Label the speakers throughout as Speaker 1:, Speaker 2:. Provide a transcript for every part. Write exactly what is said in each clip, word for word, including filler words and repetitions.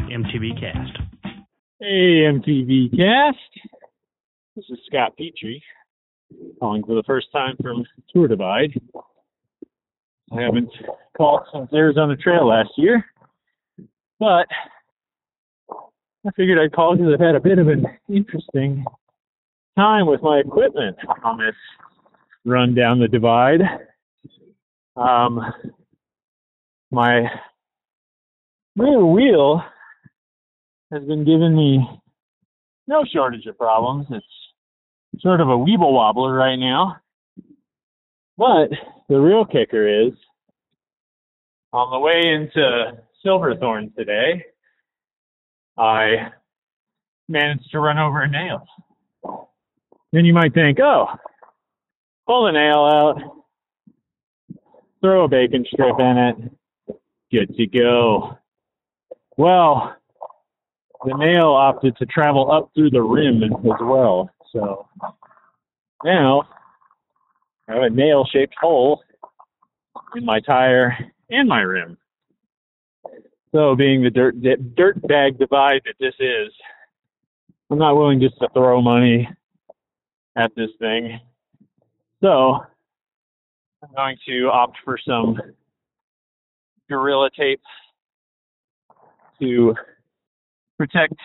Speaker 1: M T V Cast.
Speaker 2: Hey, M T V Cast. This is Scott Petrie, calling for the first time from Tour Divide. I haven't called since Arizona Trail last year, but I figured I'd call because I've had a bit of an interesting time with my equipment on this run down the divide. Um, my rear wheel has been giving me no shortage of problems. It's sort of a weeble wobbler right now. But the real kicker is, on the way into Silverthorne today, I managed to run over a nail. Then you might think, oh, pull the nail out, throw a bacon strip in it, good to go. Well, the nail opted to travel up through the rim as well. So now I have a nail-shaped hole in my tire and my rim. So being the dirt dirt bag divide that this is, I'm not willing just to throw money at this thing. So I'm going to opt for some Gorilla Tape to protect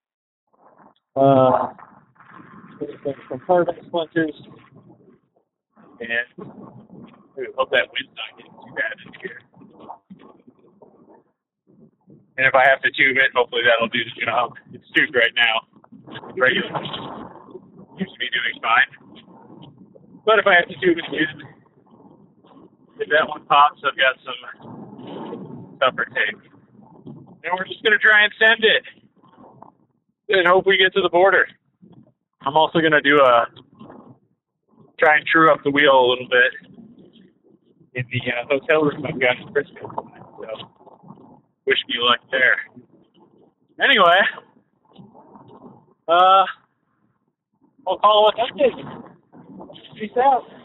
Speaker 2: uh, from carbon splinters. And I hope that wind's not getting too bad in here. And if I have to tube it, hopefully that'll do the job. It's tubed right now. Regular. Seems to be doing fine. But if I have to tube it again, if that one pops, I've got some tougher tape. And we're just going to try and send it. And hope we get to the border. I'm also going to do a, try and true up the wheel a little bit in the uh, hotel room I've got in Frisco. So, wish me luck there. Anyway, uh, I'll call it what that is. Peace out.